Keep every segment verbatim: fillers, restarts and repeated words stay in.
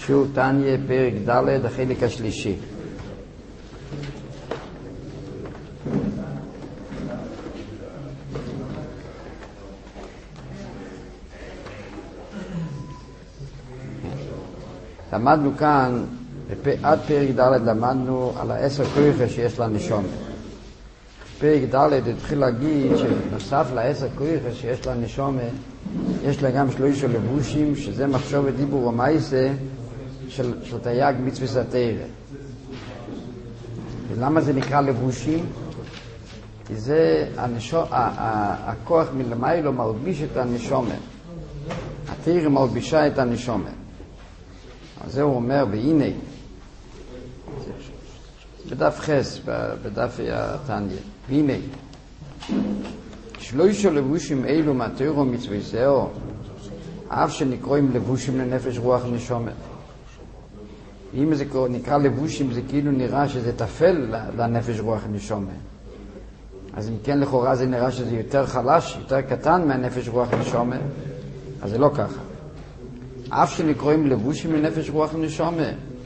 שיעור תניא פרק ד' החלק השלישי. למדנו כאן, עד פרק ד' למדנו על העשר כוחות שיש לנשום. פרק ד' התחיל להגיד שנוסף לעשר כוחות שיש לנשום, יש לה גם שלושה לבושים, שזה מחשוב ודיבור ומעשה של, של תייג מצוות התורה. ולמה זה נקרא לבושים? כי זה הנשום, הכוח מלמיילו מלביש את הנשום. התורה מלבישה את הנשום. אז זה הוא אומר, והנה, בדף חס, בדף התניא, והנה, שלושה לבושים אלו מהתורה ומצוותיה, אף שנקראים לבושים לנפש רוח נשמה. אם זה נקרא לבושים, זה כאילו נראה שזה תפל לנפש רוח נשמה. אז אם כן לכאורה זה נראה שזה יותר חלש, יותר קטן מהנפש רוח נשמה, אז זה לא ככה. אף שנקראים לבושים לנפש רוח נשמה.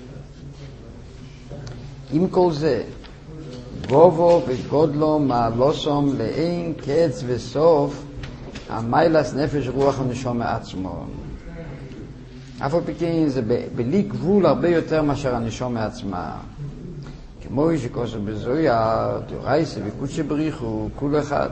עם כל זה, גובו וגודלו מעלוסום לאין קץ וסוף המיילס נפש רוח הנשמה עצמו. אף על פי כן זה בלי גבול הרבה יותר מאשר הנשמה עצמה. כמו שכוסו בזויה, דורייסה וקודשא בריחו, כול אחד.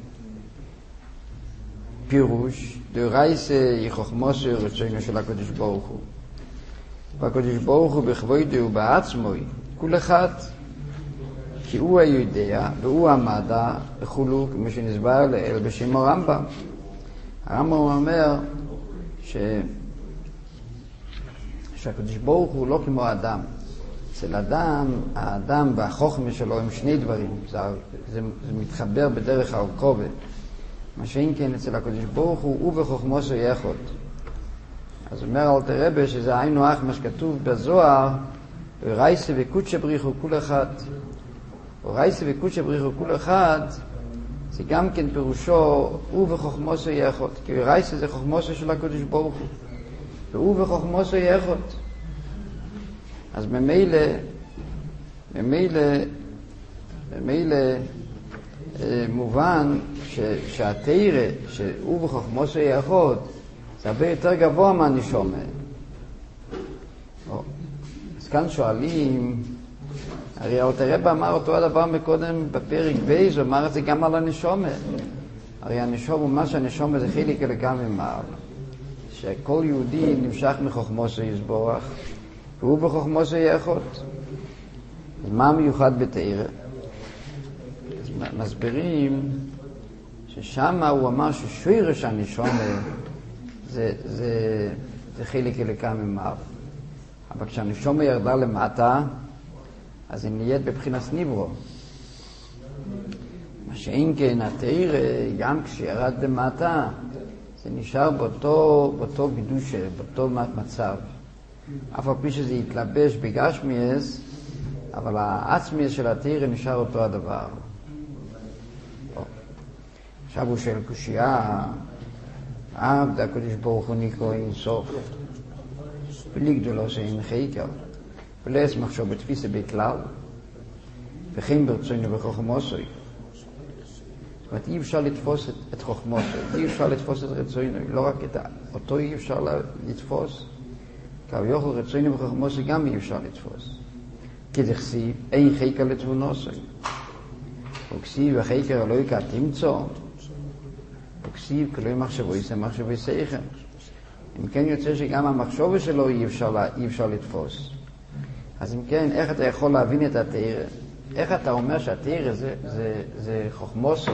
פירוש, דורייסה היא חוכמוסו רצונו של הקדוש ברוך הוא. והקדוש ברוך הוא בכבודו ובעצמו, כול אחד. כי הוא היודע והוא המדע וכולו, כמו שנסבר לאל בשם הרמב"ם. הרמב"ם אומר ש... שהקדוש ברוך הוא לא כמו אדם. אצל אדם, האדם והחוכמה שלו הם שני דברים. זה, זה, זה מתחבר בדרך הרכובת. מה שאין כן אצל הקדוש ברוך הוא, הוא וחוכמו זה יחד. אז אומר אלתר רבי שזה היינו אח מה שכתוב בזוהר, רייסה וקודשא בריחו כול אחד. רייסה וקודשא בריחו כול אחד, זה גם כן פירושו, הוא וחוכמו זה יחד. כי רייסה זה חוכמו של הקדוש ברוך הוא. והוא וחוכמו זה יחד. אז ממילא, ממילא, ממילא, מובן שהתורה, שהוא וחוכמו זה יחד, זה הרבה יותר גבוה מהנשמה. אז כאן שואלים, הרי אלתר רבי אמר אותו הדבר מקודם בפרק בייס, הוא אמר את זה גם על הנשמה. הרי הנשמה, מה שהנשמה זה חלק אלוקם ממעל. שכל יהודי נמשך מחוכמו זה יסבורך, והוא בחוכמו זה יחד. אז מה מיוחד בתורה? אז מסבירים ששם הוא אמר ששורש הנשמה זה, זה, זה חלק אלוקם ממעל. אבל כשהנשמה ירדה למטה, אז היא נהיית בבחינת נברו. מה שאין כן התורה, גם כשירד למטה, זה נשאר באותו, באותו גדושה, באותו מצב. אף על פי שזה יתלבש בגשמיאס, אבל העצמיאס של התורה נשאר אותו הדבר. עכשיו הוא שואל קושייה, עבד הקדוש ברוך הוא נקרא אין סוף. בלי גדולו שאין חקר. ולא יש מחשוב בתפיסה בכלל. וכן ברצונו וחוכמוסוי. זאת אומרת, אי אפשר לתפוס את, את חוכמוסוי, אי אפשר לתפוס את רצונו. לא רק את אותו אי אפשר לתפוס, כי יוכל רצונו וחוכמוסוי גם אי אפשר לתפוס. כי דכסיב, אין חקר לתבונוסוי. וכסיב החקר לא יקע תמצוא. וכסיב כלוי מחשבו יסה מחשבו יסייכם. אם כן יוצא שגם המחשוב שלו אי אפשר, אי אפשר לתפוס. אז אם כן, איך אתה יכול להבין את התורה? איך אתה אומר שהתורה זה, זה, זה חוכמוסו?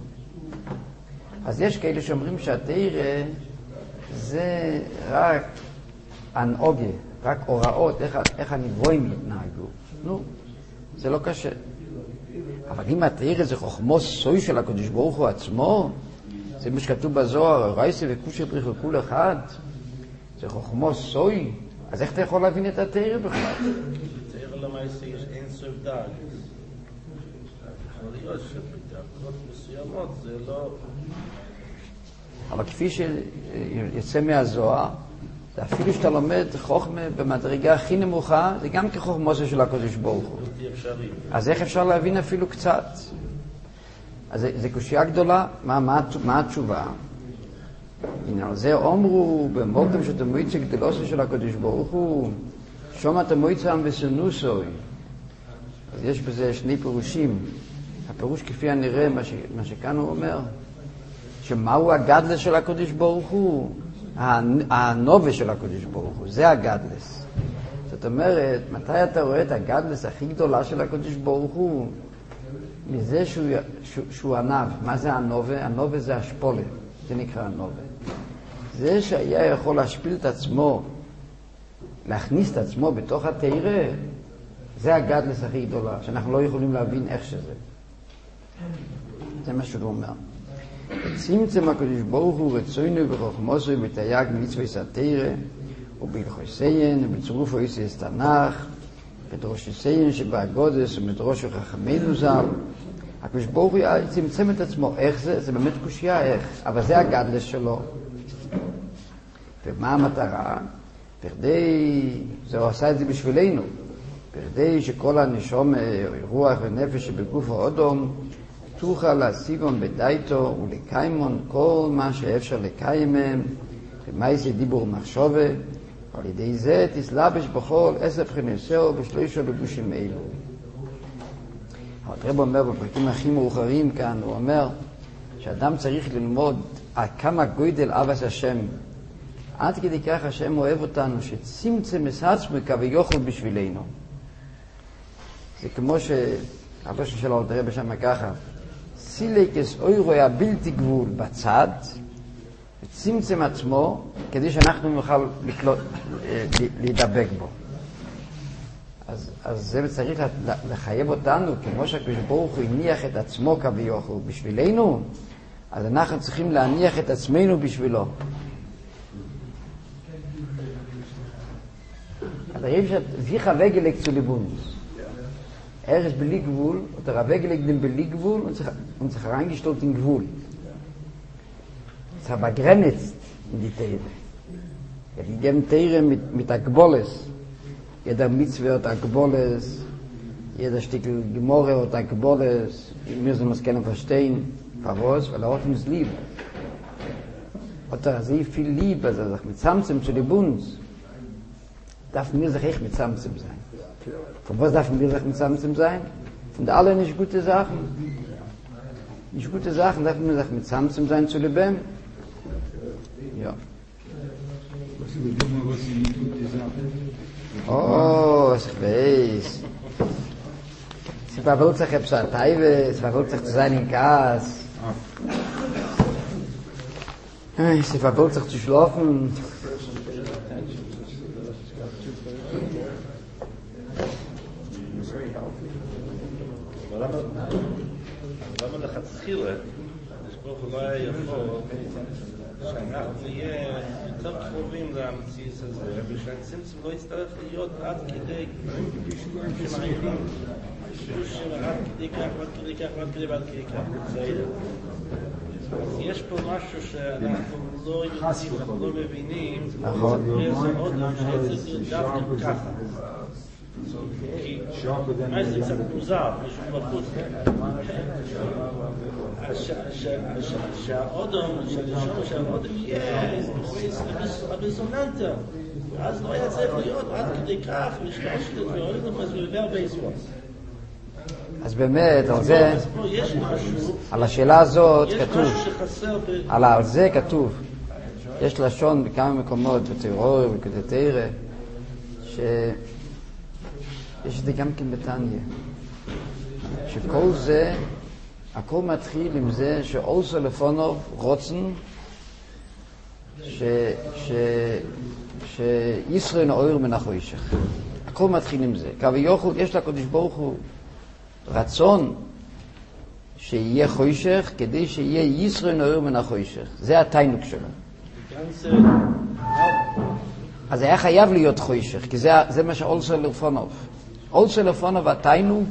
אז יש כאלה שאומרים שהתורה זה רק הנהוגה, רק הוראות, איך, איך הנבואים יתנהגו. נו, זה לא קשה. אבל אם התורה זה חוכמוסו של הקדוש ברוך הוא עצמו, זה מה שכתוב בזוהר, רייסה וקודשא בריחו כול אחד, זה חוכמוסו, אז איך אתה יכול להבין את התורה בכלל? תורה למעשה יש אין סוף דרגות. אבל יש שבדרגות מסוימות זה לא... אבל כפי שיצא מהזוהר, זה אפילו שאתה לומד חוכמה במדרגה הכי נמוכה, זה גם כחוכמה של הקדוש ברוך הוא. אז איך אפשר להבין אפילו קצת? אז זה, זה קושיה גדולה. מה, מה, מה התשובה? הנה, על זה אומרו במוקדם שאתה מויצה גדלוסו של הקדוש ברוך הוא, שום אתה מויצה וסנוסוי. אז יש בזה שני פירושים. הפירוש כפי הנראה, מה, ש, מה שכאן הוא אומר, שמהו הגדלס של הקדוש ברוך הוא? הנובה של הקדוש ברוך הוא, זה הגדלס. זאת אומרת, מתי אתה רואה את הגדלס הכי גדולה של הקדוש ברוך הוא? מזה שהוא, שהוא, שהוא ענב. מה זה הנובה? הנובה זה השפולה, זה נקרא הנובה. זה שהיה יכול להשפיל את עצמו, להכניס את עצמו בתוך התאירה, זה הגדלס הכי גדולה, שאנחנו לא יכולים להבין איך שזה. זה מה שהוא אומר. צמצם הקדוש ברוך הוא רצונו וחוכמוסו בתייג מצוות התורה ובהלכוסיין ובצירוף איסס תנ"ך בדרושיסיין שבאגודס ובדרוש חכמינו ז"ל. הקדוש ברוך הוא צמצם את עצמו. איך זה? זה באמת קושיה איך, אבל זה הגדלס שלו. ומה המטרה? בכדי, זה הוא עשה את זה בשבילנו, בכדי שכל הנשום רוח ונפש שבגוף האודום תוכל להשיגון בדייתו ולקיימון כל מה שאפשר לקיימם במעשה דיבור מחשבה, ועל ידי זה תסלבש בכל עשר בחינסהו בשלושה לבושים אלו. הרב אומר בפרקים הכי מאוחרים כאן, הוא אומר שאדם צריך ללמוד על כמה גודל אהבת השם, עד כדי כך השם אוהב אותנו שצמצם את עצמו כביכול בשבילנו. זה כמו שהלושן שלו עוד רבה שם ככה, סילקס אוירו הבלתי גבול בצד, וצמצם עצמו כדי שאנחנו נוכל לקלוט, להידבק בו. אז, אז זה צריך לחייב אותנו, כמו שהקדוש ברוך הוא הניח את עצמו כביכול בשבילנו, אז אנחנו צריכים להניח את עצמנו בשבילו. אז הרי wie weggelegt zu Libunus. Er ist beli Gvul, und er weggelegt den beli Gvul und sich, und sich reingestellt in Gvul. Es hat begrenzt in die Teire. Er hat gegeben Teire mit, mit Agboles. Jeder Mitzvah hat Agboles, jeder Stückel Gemorre hat Agboles. Wir müssen uns gerne verstehen, was, weil er hat uns lieb. Hat er sehr viel lieb, also er sagt, mit Samsem zu Libunus. Darf mir sich echt mit Samsem sein. Von was darf mir sich mit Samsem sein? Von allen nicht gute Sachen. Nicht gute Sachen darf mir sich mit Samsem sein zu leben. Ja. Was wir tun, was sie nicht gute Sachen. Oh, was ich weiß. Sie verwirrt sich ein bisschen Teive, es verwirrt sich zu sein in Gas. Sie verwirrt sich zu schlafen. למה לכתחילה, לשפוך אולי יכול, שאנחנו נהיה יותר קרובים למציאות הזה, ושהצמצום לא יצטרך להיות עד כדי שמעירים, עד כדי כך, עד כדי כך, עד כדי ועד כדי כך, בסדר. אז יש פה משהו שאנחנו לא יודעים, אנחנו לא מבינים, זה עוד שצריך להיות דווקא ככה. מה זה קצת מוזר, משהו בחוץ. שהאודום, שהלשון שהאודום יהיה הריזוננטה, אז לא היה צריך להיות עד כדי כך, משקשת את ואודום, אז הוא יביא הרבה יספות. אז באמת, על זה, על השאלה הזאת כתוב, על זה כתוב, יש לשון בכמה מקומות, בתיאוריה ובקדתירה, ש... יש את זה גם כן בתניה, שכל זה, הכל מתחיל עם זה שאולסו לפונוב רוצן ש... ש... שישראל נאויר מן החוישך. הכל מתחיל עם זה. כביכול יש לקדוש ברוך הוא רצון שיהיה חוישך כדי שיהיה ישראל נאויר מן החוישך. זה התיינוק שלו. אז היה חייב להיות חוישך, כי זה, זה מה שאולסו לפונוב. אולסו לפונוב התיינוק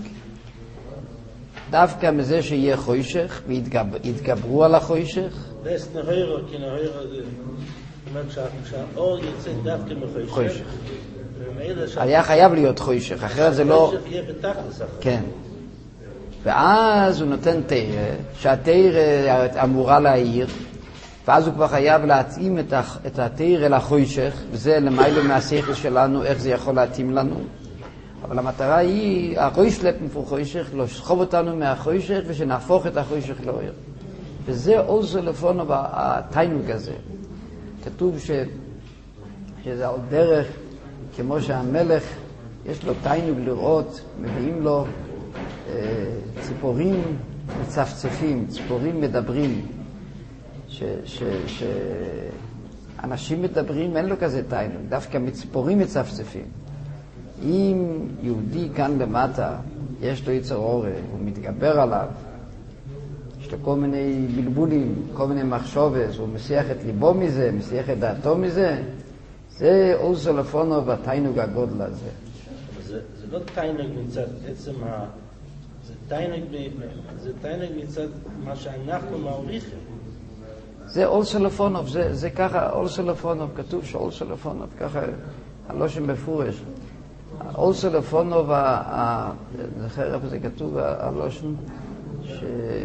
דווקא מזה שיהיה חוישך, והתגברו על החוישך. אומרת שהאור יוצא דווקא מחושך. חושך. היה חייב להיות חושך, אחרת זה לא... חושך יהיה בתכלס אחר. כן. ואז הוא נותן תאיר, שהתאיר אמורה להאיר, ואז הוא כבר חייב להתאים את התאיר אל החושך, וזה למעלה מהשכל שלנו, איך זה יכול להתאים לנו. אבל המטרה היא, הרוישלפ מפור חושך, לשחוב אותנו מהחושך ושנהפוך את החושך לאור. וזה עוזר לפונו התיינוג הזה. כתוב ש... שזה עוד דרך, כמו שהמלך יש לו תיינוג לראות, מביאים לו אה, ציפורים מצפצפים, ציפורים מדברים, ש... ש... ש... אנשים מדברים, אין לו כזה תיינוג, דווקא מציפורים מצפצפים. אם יהודי כאן למטה, יש לו יצר אורה, הוא מתגבר עליו, יש לו כל מיני בלבולים, כל מיני מחשובס, הוא מסיח את ליבו מזה, מסיח את דעתו מזה, זה עוזר לפונו והתיינוג הגודל הזה. זה, זה לא תיינוג מצד עצם ה... זה תיינוג, זה תיינוג מצד מה שאנחנו מעריכים. זה אולסה לפונוב, זה, זה ככה, אולסה לפונוב, כתוב שאולסה לפונוב, ככה, הלושן מפורש. אולסה לפונוב, זכר איפה זה כתוב, הלושן, ש...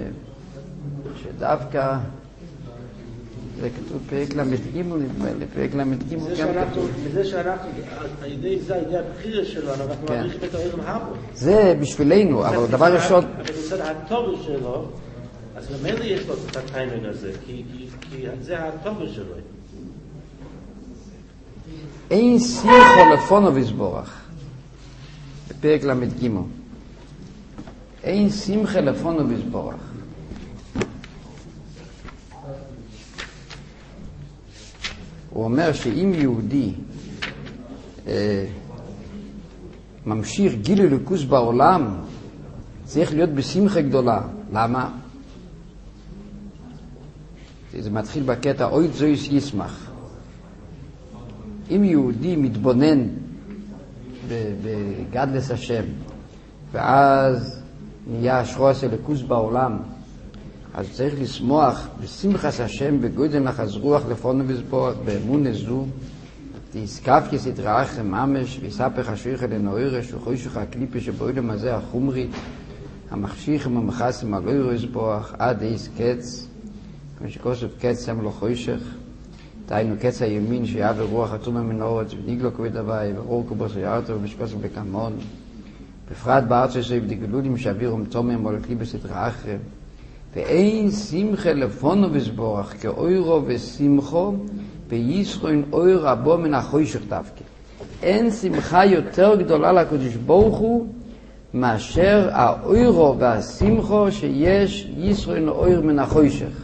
שדווקא, זה כתוב פרק למד גימל, נדמה לי, פרק למד גימל גם כתוב. מזה שאנחנו, על ידי זה, על ידי הבחירה שלנו, אנחנו מעריכים את העולם הבו. זה בשבילנו, אבל דבר ראשון... אבל מצד הטוב שלו, אז למעלה יש לו את התיינוג הזה, כי זה הטוב שלו. אין שמחו לפונו יסבורך, בפרק למד גימל. אין שמחה לפונו יסבורך. הוא אומר שאם יהודי אה, ממשיך גילוי אלוקות בעולם, צריך להיות בשמחה גדולה. למה? זה מתחיל בקטע אוי זויס ישמח. אם יהודי מתבונן בגדלס השם, ואז נהיה שרוס אלוקות בעולם, אז צריך לשמוח בשמחת השם בגודל נחס רוח לפונו וסבור באמונה זו, תסקף כסתרח ממש ויספך השויך לנוירש וחוישך הקליפה שבאוילם הזה החומרי המחשיך וממחסם על אוירו יסבוח עד איס קץ, כמו שכוסף קץ שם לו חוישך, תהיינו קץ הימין שיהיה ברוח עצום המנורת וניגלו כבד הווי ורור כבוס ויערתו ומשכוסף בקמון, בפרט בארצו יש בדגלולים שאווירום תומם או לקליפה סתרח ואין שמחה לפונו וסבורך כאוירו ושמחו בישרוין אויר רבו מן החוישך דווקא. אין שמחה יותר גדולה לקדוש ברוך הוא מאשר האוירו והשמחו שיש ישרוין אויר מן החוישך.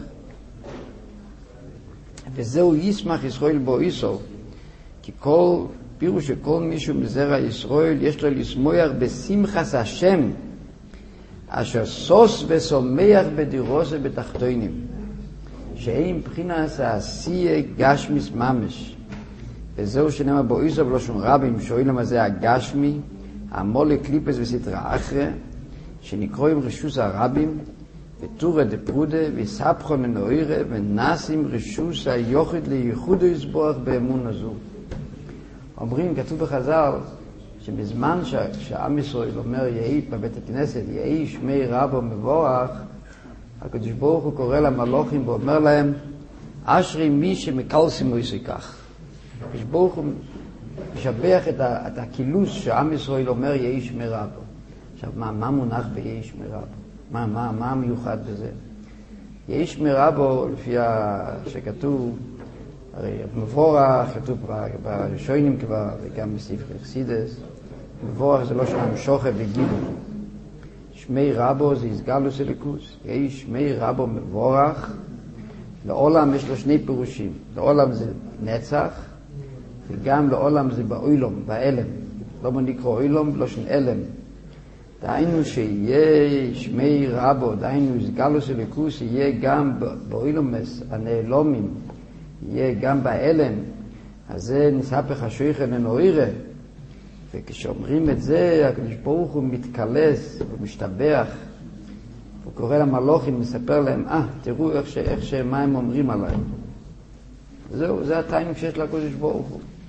וזהו ישמח ישראל בו איסו, כי כל פירוש שכל מישהו מזרע ישראל יש לו לשמוח בשמחת השם אשר סוס וסומח בדירוס ובתחתונים, שאין מבחינת העשייה גשמיס ממש. וזהו שנאמר בו איסו ולושן רבים שואלים מה זה הגשמי, המולה קליפס וסתרא אחרא, שנקרואים רשוס הרבים, ותורא דפרודה ויספחו לנוירא ונסים רשוס היוחד לייחודו יסבוח באמון הזו. אומרים, כתוב בחז"ל, שבזמן שעם ישראל אומר יהי בבית הכנסת, יהי שמי רבו מבורך, הקדוש ברוך הוא קורא למלוכים ואומר להם, אשרי מי שמקלסים הוא יסיקח. הקדוש ברוך הוא משבח את, ה, את הכילוס שעם ישראל אומר יהי שמי רבו. עכשיו, מה, מה מונח ביהי שמי רבו? מה, מה, מה המיוחד בזה? יהי שמי רבו, לפי שכתוב, הרי מבורך, כתוב בראשונים כבר, וגם בספר חסידס, מבורך זה לא שם שוחה וגיבו. שמי רבו זה הסגלוס אלוקוס. יהי שמי רבו מבורך, לעולם יש לו שני פירושים. לעולם זה נצח, וגם לעולם זה באוילום, באלם. לא נקרא אוילום, לא שן אלם. דהיינו שיהיה שמי רבו, דהיינו הסגלוס אלוקוס, יהיה גם באוילומס הנעלומים, יהיה גם באלם, אז זה נספח השויכה לנוירא. וכשאומרים את זה, הקדוש ברוך הוא מתקלס ומשתבח, הוא קורא למלוכים, מספר להם, אה, תראו איך, ש, איך שמה הם אומרים עליי. זהו, זה התיינוק שיש לקדוש ברוך הוא.